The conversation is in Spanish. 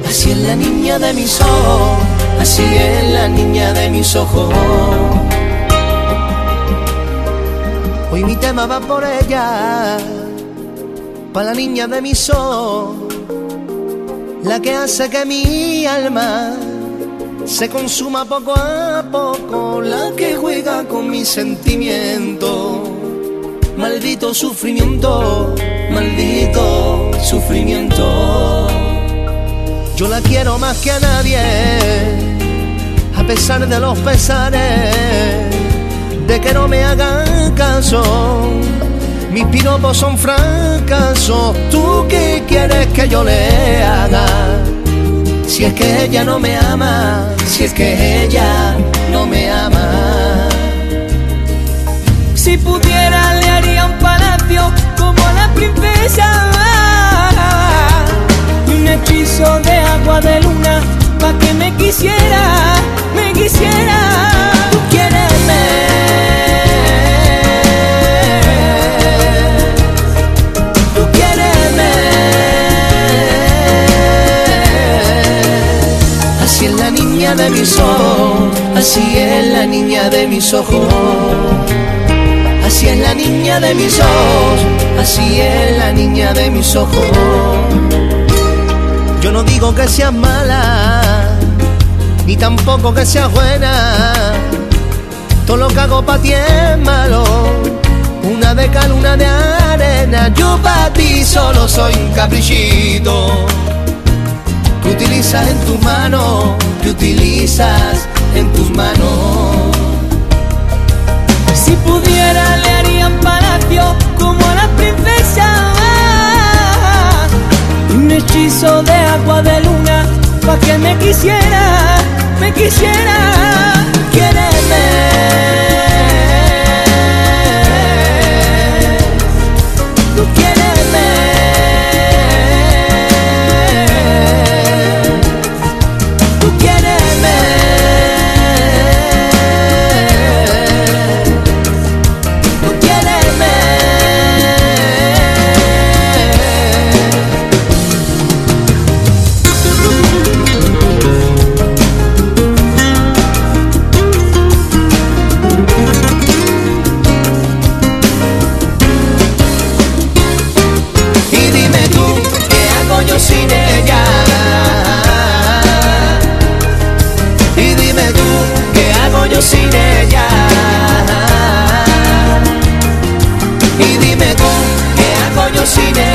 Así es la niña de mis ojos, así es la niña de mis ojos. Hoy mi tema va por ella, pa' la niña de mis ojos, la que hace que mi alma se consuma poco a poco, la que juega con mis sentimientos. Maldito sufrimiento, maldito sufrimiento. Yo la quiero más que a nadie, a pesar de los pesares, de que no me hagan caso. Mis piropos son fracasos. ¿Tú qué quieres que yo le haga? Si es que ella no me ama, si es que ella no me ama. Si pudiera le haría un palacio como a la princesa, y un hechizo de agua de luna pa' que me quisiera, me quisiera. Tú quiéreme, tú quiéreme. Así es la niña de mis ojos, así es la niña de mis ojos. Así es la niña de mis ojos, así es la niña de mis ojos. Yo no digo que seas mala, ni tampoco que seas buena. Todo lo que hago pa' ti es malo, una de cal, una de arena. Yo pa' ti solo soy un caprichito que utilizas en tus manos, que utilizas en tus manos. Si pudiera le haría un palacio como a la princesa, y un hechizo de agua de luna pa' que me quisiera, me quisiera. Quiéreme, tú quiéreme, tú quiéreme. Sin ella, y dime tú, ¿qué hago yo sin ella? Y dime tú, ¿qué hago yo sin ella?